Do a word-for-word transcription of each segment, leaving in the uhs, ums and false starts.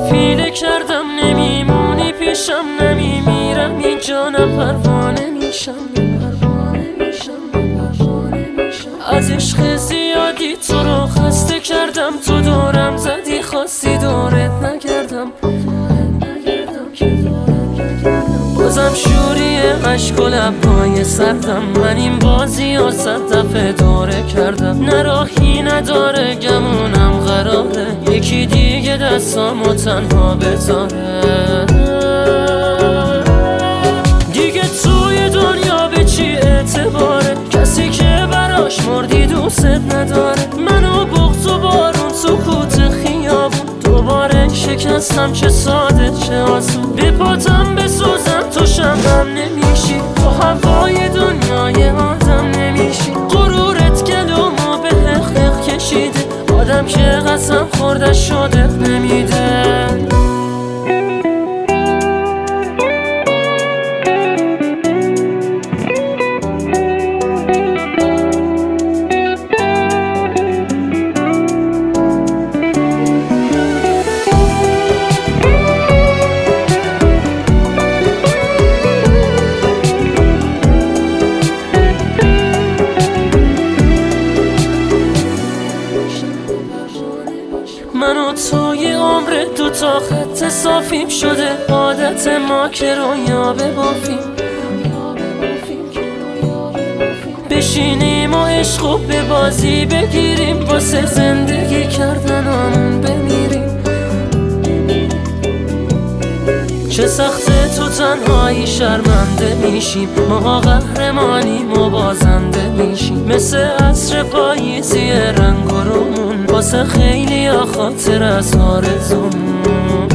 پیله کردم نمیمونی پیشم، نمیمیرم اینجا، نه پروانه میشم، نه پروانه میشم، نه پروانه میشم. از عشق زیادی تو رو خسته کردم، تو دورم زدی خواستی دورت نگردم، بازم شوری عشق و لبهای سردم. من این بازی ها صد دفعه دوره کردم، نه راهی نداره گمونم قراره یکی دیگه دستامو تنها بذاره. دیگه توی دنیا به چی اعتباره کسی که براش مردی دوست نداره؟ منو بغض و بارون سکوت خیابون دوباره شکستم، چه ساده چه آسون. به پاتم بسوزم تو شمعم نمیشی، تو هوای دنیای آدم نمیشی. غرورت گلومو به حق کشیده، آدم که قسم خورده شده نمیده. من و توی عمر دو تا خط صافیم شده، عادت ما که رویا ببافیم، بشینیم و عشق و به بازی بگیریم، واسه زندگی کردنمون بمیریم. چه سخته تو تنهایی شرمنده میشیم، ما قهرمانیم و بازنده میشیم. مثل عصر پاییزی رنگ و رومون، واسه خیلی ها خاطر از آرزومون.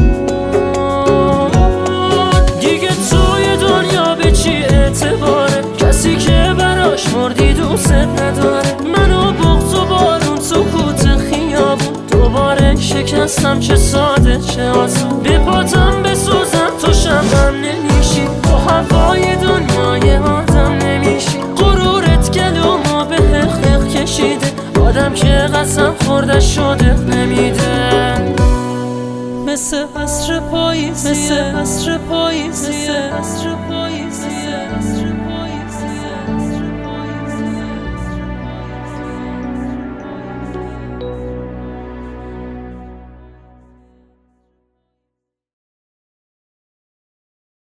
دیگه توی دنیا به چی اعتباره کسی که براش مردی دوست نداره؟ منو بغض و بارون سکوت خیابون دوباره شکستم، چه ساده چه آسون. به پاتم بسوزم تو شمعم نمیشی، تو هوای دنیای آدم نمیشی. غرورت گلومو به حق کشیده، آدم که قسم خورده شده نمیده. مثل عصر پاییزی، مثل عصر پاییزی، مثل عصر پاییزی.